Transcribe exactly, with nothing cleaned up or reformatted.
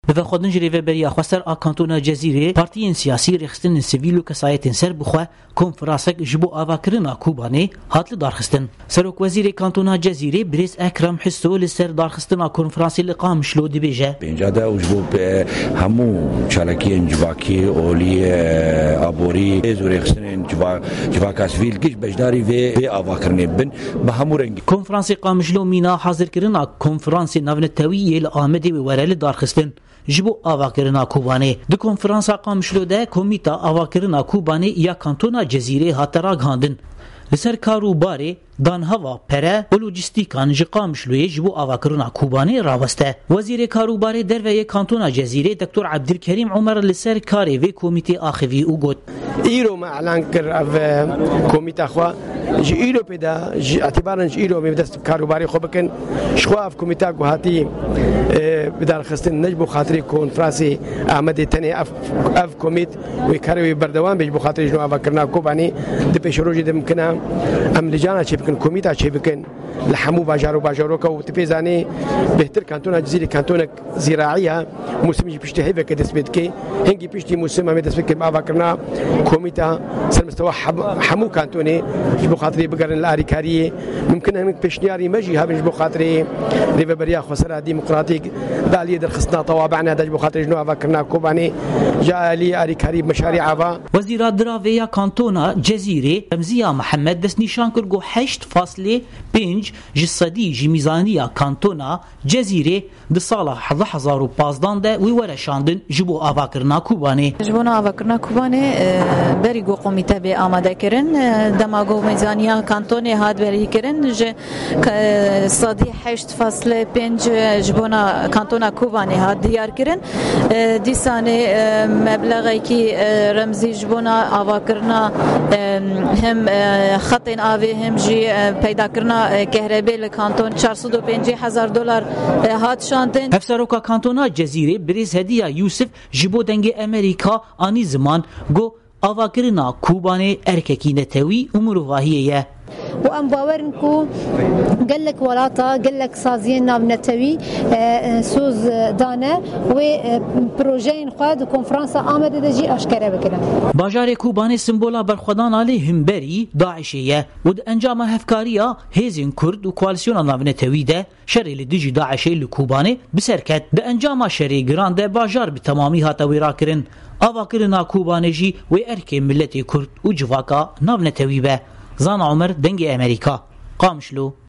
به خودن جریوه بریا خسر آکانتونا جزیره پارتیین سیاسی رخصتن سیویل و کسایتین سر بخوا کنفرانسک جبو آواکرنا کوبانه هاتل دارخستن. سروک وزیر کانتونا جزیره بریز اکرم حسو لسر دارخستنا کنفرانسی لقام شلو دی بیجه. اینجا ده جبو به همو چالکی انجواکی اولی آبوری زور رخصتن جوا جواک سیویل گیج بجداری و آواکرنه بن به همو رنگ. کنفرانسی قام شلو مینا حاضر کرنا کنفرانسی نونتوی آمده و ورل دارخستن. جبو آواکرنا کوبانه د کنفرانس قام شلو ده کمیتا آواکرنا کوبانه یا کانتونا جزیره هاترا گاندن لسر کاروباره دان هوا پره و لوجستیکان جقام شلوی جبو آواکرنا کوبانه راوسته. وزیر کاروباره دروی کانتونا جزیره دکتر عبدالکریم عمر لسر کاری و کمیته آخوی او گود ایرو ما اعلان کر او کمیته خوا جی ایرو پیدا جی اعتبارا جی ایرو میدست کاروباری خو بکن شخوا اف کمیته گوهاتی بدار خستن نجبو خاطری کنفرانسی احمد تنی اف اف کمیت و کاروی بردوام بجبو خاطری جنو آواکرنا کوبانه د پیش روزی دمکنه ام لجانا چه بکن کمیته چه بکن لحمو باجارو باجارو کو تپیزانی بهتر کانتونا جزیره کانتونا زراعیه موسم پیشته هیوه که دست بید که هنگی پیشتی موسم هم دست بید که آواکرنا کمیته سر مستوى حمو کانتونی جبو خاطری بگرن لاری کاری ممکن هنگ پیشنیاری مجی ها جبو خاطری ریو بریا خسرا ديمقراطي دالي درخصنا طوابعنا دجبو خاطر جنو آواکرنا کوبانی جالی اری کاری مشاريع عبا. وزیر دراویا کانتونا جزیره رمزیا محمد دست نشان کرگو هشت فاصله پنج جسدی جمیزانیا کانتونا جزیره د سالا هزار هزار و پازدان ده وی ورشاندن جبو آواکرنا کوبانی. جبونا آواکرنا کوبانی بری گو قومیته به آماده کرن دماغو میزانیا کانتونی هاد بری کرن ج صدی هشت فاصله پنج جبونا کانتونا کوبانی هاد دیار کرن دیسانه مبلغی کی رمزی جبونا آواکرنا هم خطین آوی هم جی پیدا کرنا کهربای لکانتون چهارصد و پنجاه هزار دلار هات شاندن. افسروکا کانتونا جزیره بریز هدیه یوسف جبو دنگ امریکا آنی زمان گو آواکرنا کوبانه ارککی نتوی امروواهیه وأم باورنكو قال لك ولاطة قال لك سازين نام نتوي سوز دانا وبروجين خاد وكونفرنسا آمد دجي أشكره بكنا. باجار کوبانه سمبولا برخدان عليه همبري داعشية ود انجام هفكاريا هيزن كرد وكواليسيون نام نتوي ده شري لدجي داعشي لكوبانه بسركت ده انجام شري جران ده باجار بتمامي هاتا وراكرن آواكرنا کوبانه جي واركي ملتي كرد وجواكا نام نتوي به. زان عمر دنگ امریکا قامشلو